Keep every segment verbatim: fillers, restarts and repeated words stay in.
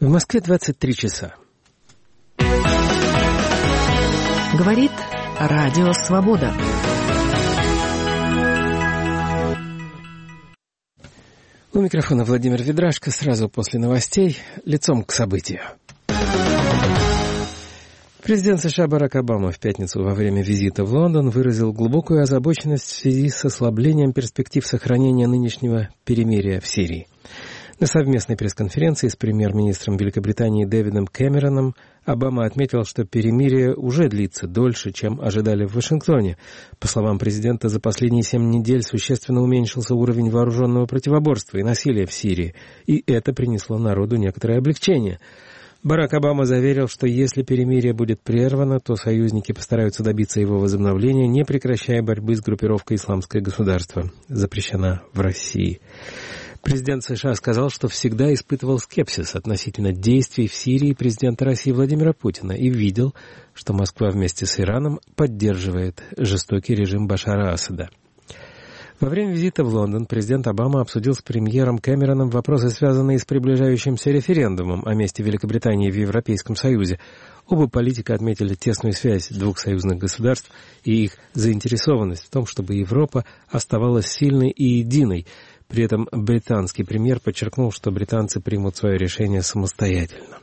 В Москве двадцать три часа. Говорит Радио Свобода. У микрофона Владимир Ведрашко. Сразу после новостей лицом к событию. Президент США Барак Обама в пятницу во время визита в Лондон выразил глубокую озабоченность в связи с ослаблением перспектив сохранения нынешнего перемирия в Сирии. На совместной пресс-конференции с премьер-министром Великобритании Дэвидом Кэмероном Обама отметил, что перемирие уже длится дольше, чем ожидали в Вашингтоне. По словам президента, за последние семь недель существенно уменьшился уровень вооруженного противоборства и насилия в Сирии, и это принесло народу некоторое облегчение. Барак Обама заверил, что если перемирие будет прервано, то союзники постараются добиться его возобновления, не прекращая борьбы с группировкой «Исламское государство», запрещена в России. Президент США сказал, что всегда испытывал скепсис относительно действий в Сирии президента России Владимира Путина и видел, что Москва вместе с Ираном поддерживает жестокий режим Башара Асада. Во время визита в Лондон президент Обама обсудил с премьером Кэмероном вопросы, связанные с приближающимся референдумом о месте Великобритании в Европейском Союзе. Оба политика отметили тесную связь двух союзных государств и их заинтересованность в том, чтобы Европа оставалась сильной и единой. При этом британский премьер подчеркнул, что британцы примут свое решение самостоятельно.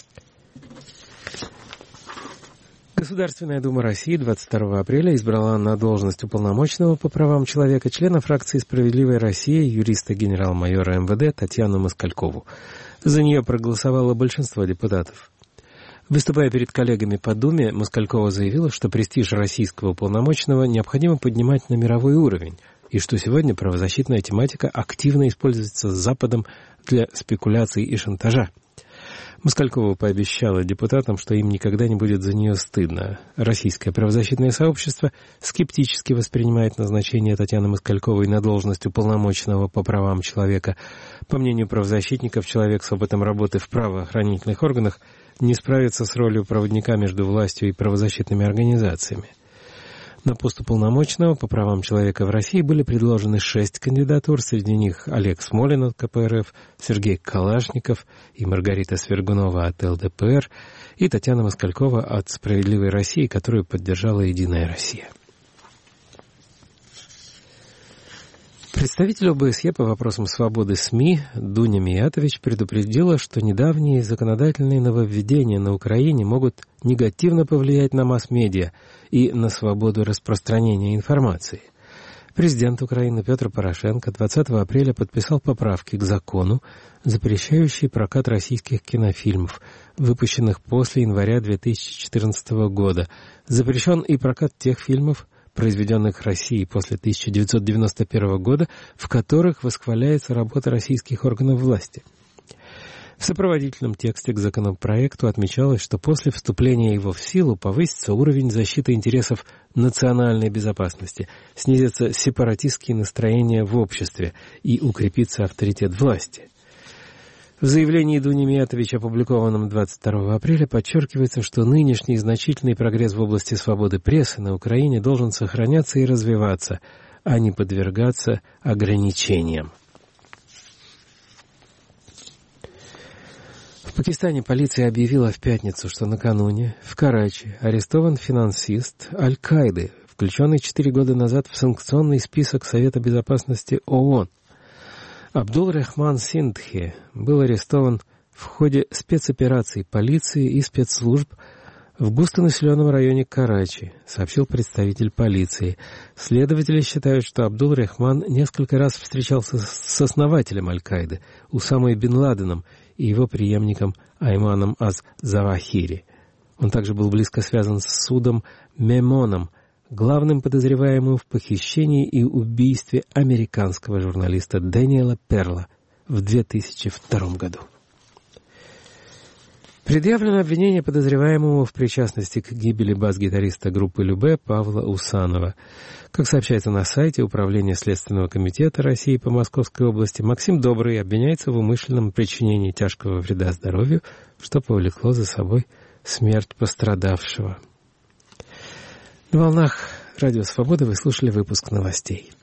Государственная дума России двадцать второго апреля избрала на должность уполномоченного по правам человека члена фракции «Справедливая Россия» юриста генерал-майора эм вэ дэ Татьяну Москалькову. За нее проголосовало большинство депутатов. Выступая перед коллегами по Думе, Москалькова заявила, что престиж российского уполномоченного необходимо поднимать на мировой уровень, и что сегодня правозащитная тематика активно используется Западом для спекуляций и шантажа. Москалькова пообещала депутатам, что им никогда не будет за нее стыдно. Российское правозащитное сообщество скептически воспринимает назначение Татьяны Москальковой на должность уполномоченного по правам человека. По мнению правозащитников, человек с опытом работы в правоохранительных органах не справится с ролью проводника между властью и правозащитными организациями. На пост уполномоченного по правам человека в России были предложены шесть кандидатур, среди них Олег Смолин от ка пэ эр эф, Сергей Калашников и Маргарита Свергунова от эл дэ пэ эр и Татьяна Москалькова от «Справедливой России», которую поддержала «Единая Россия». Представитель о бэ эс е по вопросам свободы СМИ Дуня Миятович предупредила, что недавние законодательные нововведения на Украине могут негативно повлиять на масс-медиа и на свободу распространения информации. Президент Украины Петр Порошенко двадцатого апреля подписал поправки к закону, запрещающие прокат российских кинофильмов, выпущенных после января две тысячи четырнадцатого года. Запрещен и прокат тех фильмов, произведенных Россией после тысяча девятьсот девяносто первого года, в которых восхваляется работа российских органов власти. В сопроводительном тексте к законопроекту отмечалось, что после вступления его в силу повысится уровень защиты интересов национальной безопасности, снизятся сепаратистские настроения в обществе и укрепится авторитет власти. В заявлении Дуни Миятович, опубликованном двадцать второго апреля, подчеркивается, что нынешний значительный прогресс в области свободы прессы на Украине должен сохраняться и развиваться, а не подвергаться ограничениям. В Пакистане полиция объявила в пятницу, что накануне в Карачи арестован финансист Аль-Каиды, включенный четыре года назад в санкционный список Совета Безопасности ООН. Абдул-Рахман Синдхи был арестован в ходе спецопераций полиции и спецслужб в густонаселенном районе Карачи, сообщил представитель полиции. Следователи считают, что Абдул-Рахман несколько раз встречался с основателем Аль-Каиды, Усамой бин Ладеном, и его преемником Айманом аз-Завахири. Он также был близко связан с судом Мемоном, главным подозреваемым в похищении и убийстве американского журналиста Дэниела Перла в две тысячи втором году. Предъявлено обвинение подозреваемому в причастности к гибели бас-гитариста группы Любэ Павла Усанова. Как сообщается на сайте Управления Следственного комитета России по Московской области, Максим Добрый обвиняется в умышленном причинении тяжкого вреда здоровью, что повлекло за собой смерть пострадавшего. На волнах Радио Свобода вы слушали выпуск новостей.